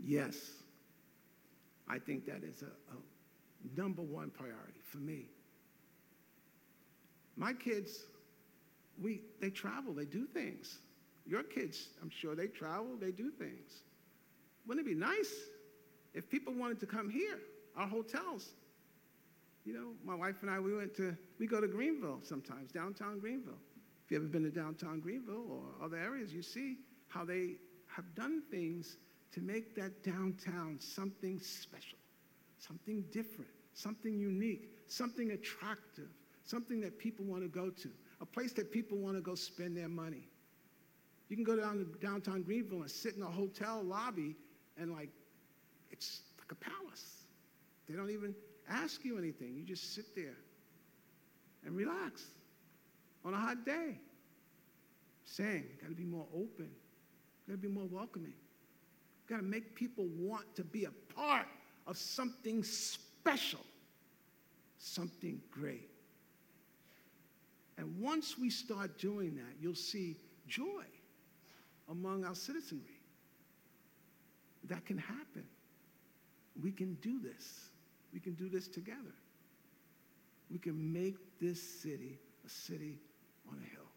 Yes, I think that is a number one priority for me. My kids, they travel, they do things. Your kids, I'm sure they travel, they do things. Wouldn't it be nice if people wanted to come here, our hotels? You know, my wife and I, we go to Greenville sometimes, downtown Greenville. If you've ever been to downtown Greenville or other areas, you see how they have done things to make that downtown something special, something different, something unique, something attractive, something that people want to go to, a place that people want to go spend their money. You can go down to downtown Greenville and sit in a hotel lobby and it's like a palace. They don't even ask you anything. You just sit there and relax on a hot day. Saying, you got to be more open. You got to be more welcoming. You got to make people want to be a part of something special, something great. And once we start doing that, you'll see joy among our citizenry. That can happen. We can do this. We can do this together. We can make this city a city on a hill.